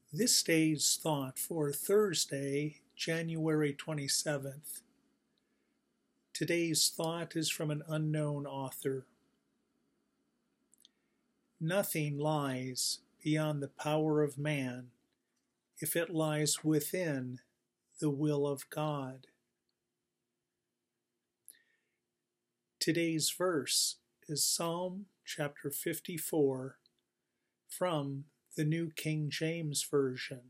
This day's thought for Thursday, January 27th. Today's thought is from an unknown author. Nothing lies beyond the power of man if it lies within the will of God. Today's verse is Psalm chapter 54 from the New King James Version.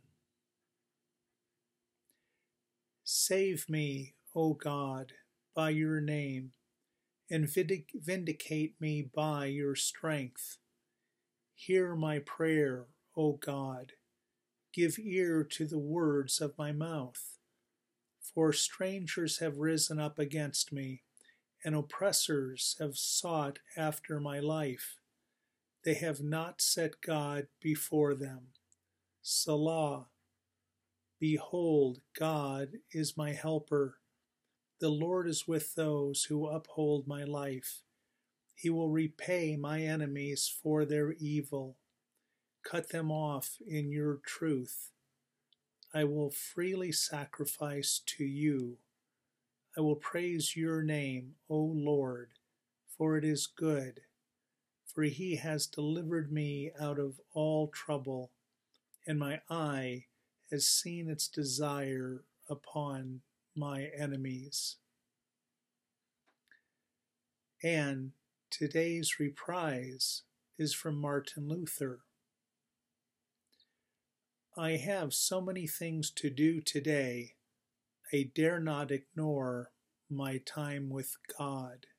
Save me, O God, by your name, and vindicate me by your strength. Hear my prayer, O God. Give ear to the words of my mouth. For strangers have risen up against me, and oppressors have sought after my life. They have not set God before them. Selah. Behold, God is my helper. The Lord is with those who uphold my life. He will repay my enemies for their evil. Cut them off in your truth. I will freely sacrifice to you. I will praise your name, O Lord, for it is good. For he has delivered me out of all trouble, and my eye has seen its desire upon my enemies. And today's reprise is from Martin Luther. I have so many things to do today, I dare not ignore my time with God.